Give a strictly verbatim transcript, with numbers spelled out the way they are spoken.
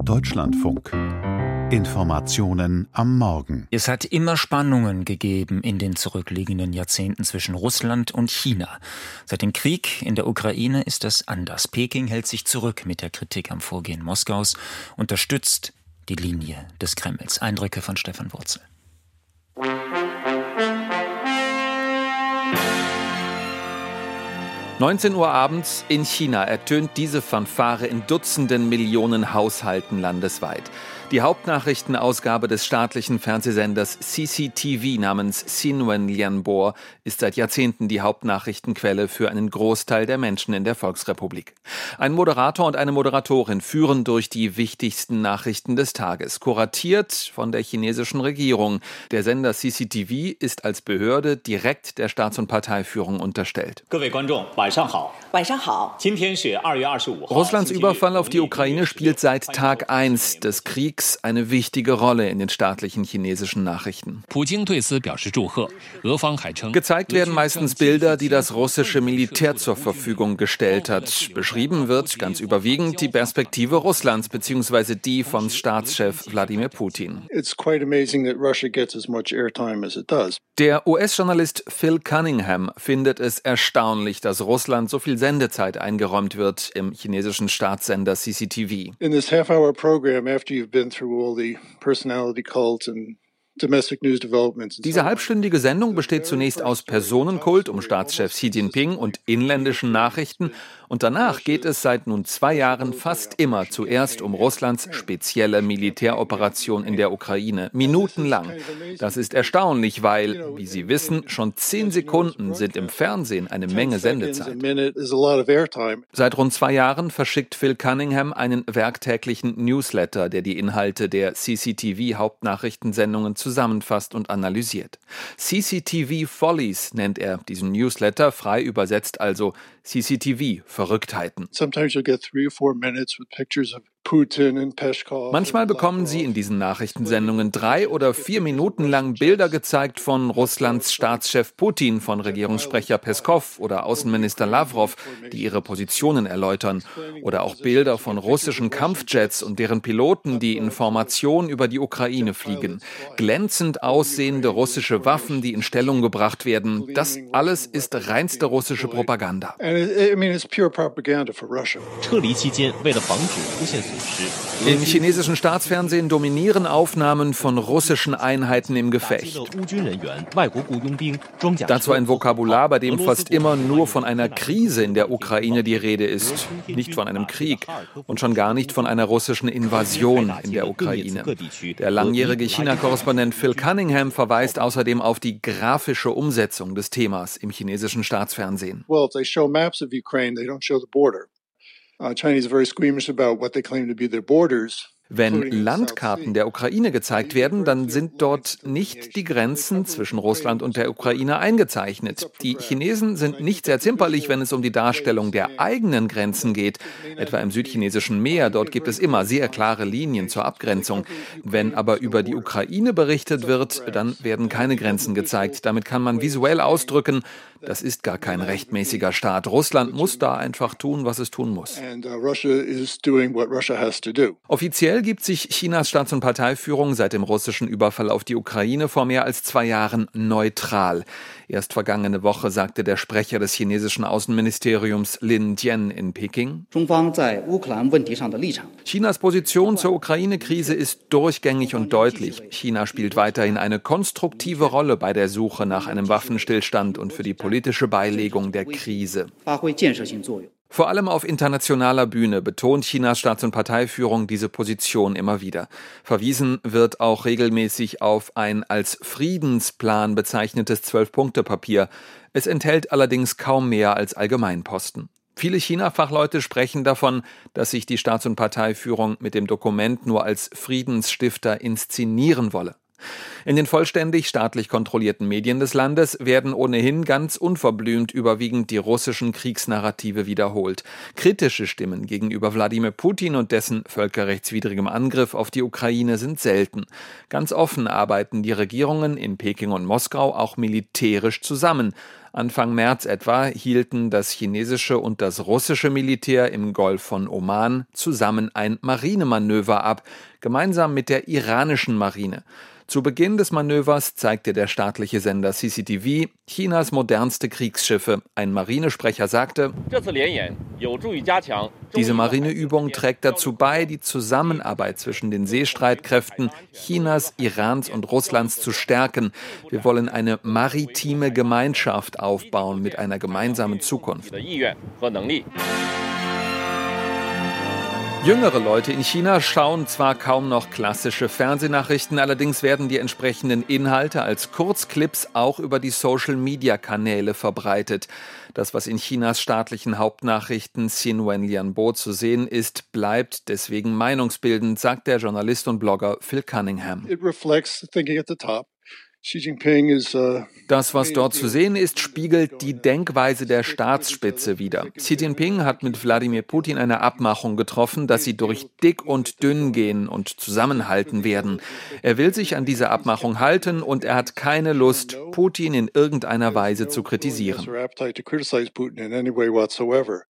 Deutschlandfunk. Informationen am Morgen. Es hat immer Spannungen gegeben in den zurückliegenden Jahrzehnten zwischen Russland und China. Seit dem Krieg in der Ukraine ist das anders. Peking hält sich zurück mit der Kritik am Vorgehen Moskaus, unterstützt die Linie des Kremls. Eindrücke von Stefan Wurzel. neunzehn Uhr abends in China ertönt diese Fanfare in Dutzenden Millionen Haushalten landesweit. Die Hauptnachrichtenausgabe des staatlichen Fernsehsenders C C T V namens Xinwen Lianbo ist seit Jahrzehnten die Hauptnachrichtenquelle für einen Großteil der Menschen in der Volksrepublik. Ein Moderator und eine Moderatorin führen durch die wichtigsten Nachrichten des Tages, kuratiert von der chinesischen Regierung. Der Sender C C T V ist als Behörde direkt der Staats- und Parteiführung unterstellt. Russlands Überfall auf die Ukraine spielt seit Tag eins des Kriegs eine wichtige Rolle in den staatlichen chinesischen Nachrichten. Gezeigt werden meistens Bilder, die das russische Militär zur Verfügung gestellt hat. Beschrieben wird ganz überwiegend die Perspektive Russlands bzw. die von Staatschef Wladimir Putin. Der U S-Journalist Phil Cunningham findet es erstaunlich, dass Russland so viel Sendezeit eingeräumt wird im chinesischen Staatssender C C T V. In this half-hour program, after you've been through all the personality cults and Diese halbstündige Sendung besteht zunächst aus Personenkult um Staatschef Xi Jinping und inländischen Nachrichten. Und danach geht es seit nun zwei Jahren fast immer zuerst um Russlands spezielle Militäroperation in der Ukraine. Minutenlang. Das ist erstaunlich, weil, wie Sie wissen, schon zehn Sekunden sind im Fernsehen eine Menge Sendezeit. Seit rund zwei Jahren verschickt Phil Cunningham einen werktäglichen Newsletter, der die Inhalte der C C T V-Hauptnachrichtensendungen zusammenfasst und analysiert. C C T V Follies nennt er diesen Newsletter, frei übersetzt also C C T V-Verrücktheiten. Manchmal bekommen Sie in diesen Nachrichtensendungen drei oder vier Minuten lang Bilder gezeigt von Russlands Staatschef Putin, von Regierungssprecher Peskow oder Außenminister Lavrov, die ihre Positionen erläutern. Oder auch Bilder von russischen Kampfjets und deren Piloten, die Informationen über die Ukraine fliegen. Glänzend aussehende russische Waffen, die in Stellung gebracht werden. Das alles ist reinste russische Propaganda. Im chinesischen Staatsfernsehen dominieren Aufnahmen von russischen Einheiten im Gefecht. Dazu ein Vokabular, bei dem fast immer nur von einer Krise in der Ukraine die Rede ist, nicht von einem Krieg und schon gar nicht von einer russischen Invasion in der Ukraine. Der langjährige China-Korrespondent Phil Cunningham verweist außerdem auf die grafische Umsetzung des Themas im chinesischen Staatsfernsehen. Well, if they show maps of Ukraine, they don't show the border. Uh, Chinese are very squeamish about what they claim to be their borders. Wenn Landkarten der Ukraine gezeigt werden, dann sind dort nicht die Grenzen zwischen Russland und der Ukraine eingezeichnet. Die Chinesen sind nicht sehr zimperlich, wenn es um die Darstellung der eigenen Grenzen geht, etwa im südchinesischen Meer. Dort gibt es immer sehr klare Linien zur Abgrenzung. Wenn aber über die Ukraine berichtet wird, dann werden keine Grenzen gezeigt. Damit kann man visuell ausdrücken, das ist gar kein rechtmäßiger Staat. Russland muss da einfach tun, was es tun muss. Offiziell gibt sich Chinas Staats- und Parteiführung seit dem russischen Überfall auf die Ukraine vor mehr als zwei Jahren neutral. Erst vergangene Woche sagte der Sprecher des chinesischen Außenministeriums Lin Jian in Peking: Chinas Position zur Ukraine-Krise ist durchgängig und deutlich. China spielt weiterhin eine konstruktive Rolle bei der Suche nach einem Waffenstillstand und für die politische Beilegung der Krise. Vor allem auf internationaler Bühne betont Chinas Staats- und Parteiführung diese Position immer wieder. Verwiesen wird auch regelmäßig auf ein als Friedensplan bezeichnetes Zwölf-Punkte-Papier. Es enthält allerdings kaum mehr als Allgemeinposten. Viele China-Fachleute sprechen davon, dass sich die Staats- und Parteiführung mit dem Dokument nur als Friedensstifter inszenieren wolle. In den vollständig staatlich kontrollierten Medien des Landes werden ohnehin ganz unverblümt überwiegend die russischen Kriegsnarrative wiederholt. Kritische Stimmen gegenüber Wladimir Putin und dessen völkerrechtswidrigem Angriff auf die Ukraine sind selten. Ganz offen arbeiten die Regierungen in Peking und Moskau auch militärisch zusammen. Anfang März etwa hielten das chinesische und das russische Militär im Golf von Oman zusammen ein Marinemanöver ab, gemeinsam mit der iranischen Marine. Zu Beginn des Manövers zeigte der staatliche Sender C C T V Chinas modernste Kriegsschiffe. Ein Marinesprecher sagte, diese Marineübung trägt dazu bei, die Zusammenarbeit zwischen den Seestreitkräften Chinas, Irans und Russlands zu stärken. Wir wollen eine maritime Gemeinschaft aufbauen mit einer gemeinsamen Zukunft. Jüngere Leute in China schauen zwar kaum noch klassische Fernsehnachrichten, allerdings werden die entsprechenden Inhalte als Kurzclips auch über die Social-Media-Kanäle verbreitet. Das, was in Chinas staatlichen Hauptnachrichten Xinwen Lianbo zu sehen ist, bleibt deswegen meinungsbildend, sagt der Journalist und Blogger Phil Cunningham. It reflects the thinking at the top. Xi Jinping is, uh Das, was dort zu sehen ist, spiegelt die Denkweise der Staatsspitze wider. Xi Jinping hat mit Wladimir Putin eine Abmachung getroffen, dass sie durch dick und dünn gehen und zusammenhalten werden. Er will sich an diese Abmachung halten und er hat keine Lust, Putin in irgendeiner Weise zu kritisieren.